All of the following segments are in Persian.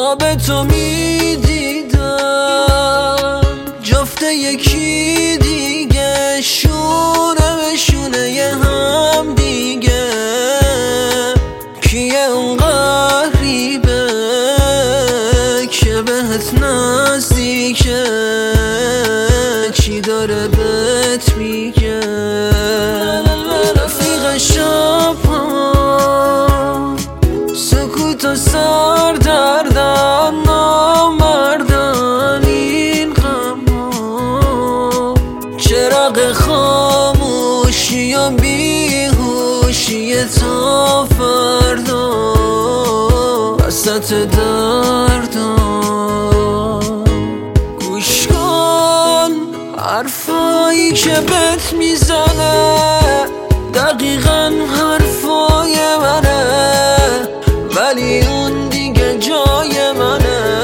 خواب تو میدیدم جفته یکی دیگه، شونه به شونه هم دیگه. کیه اون غریبه که بهت نزدیکه، چی داره بهت میگه؟ رفیق شب‌ها سکوت و سردردن، نامردن این غم‌ها. چراغ خاموشی و بیهوشی تا فردا وسط دردم. گوش کن حرفایی که بهت میزنه، دقیقاً حرفای منه، ولی اون دیگه جای منه.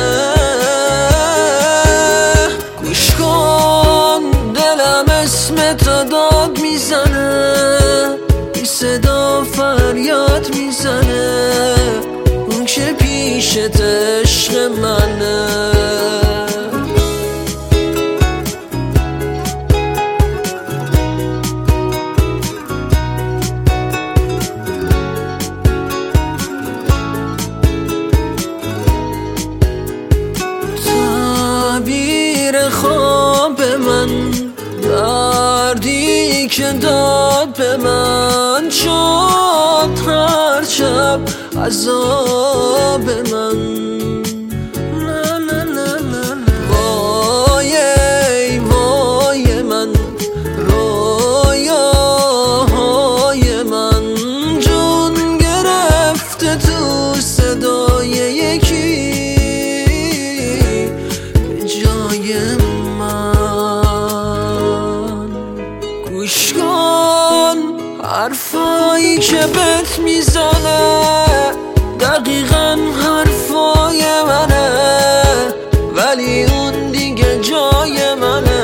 گوش کن دلم اسم تو داد میزنه، بی صدا فریاد میزنه، اون که پیشت عشق منه. خواب من، دردی که داد به من، شد هر شب عذاب من. وای وای من، رویاهای من، جون گرفته تو صدای یکی من. گوش کن حرفایی که بهت میزنه، دقیقاً حرفای منه، ولی اون دیگه جای منه.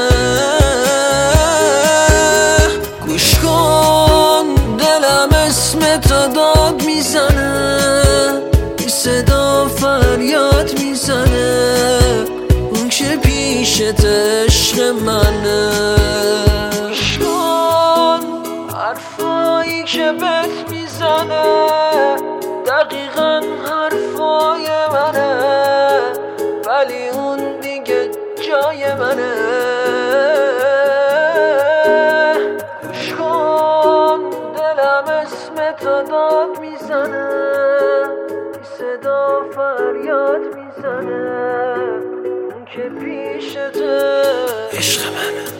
گوش کن دلم اسم تو داد میزنه، بی صدا فریاد میزنه، که پیشت عشق منه. گوش کن حرفایی که بهت میزنه، دقیقاً حرفای منه، ولی اون دیگه جای منه. گوش کن دلم اسم تو داد میزنه، بی صدا فریاد میزنه، که پیشته عشق منه.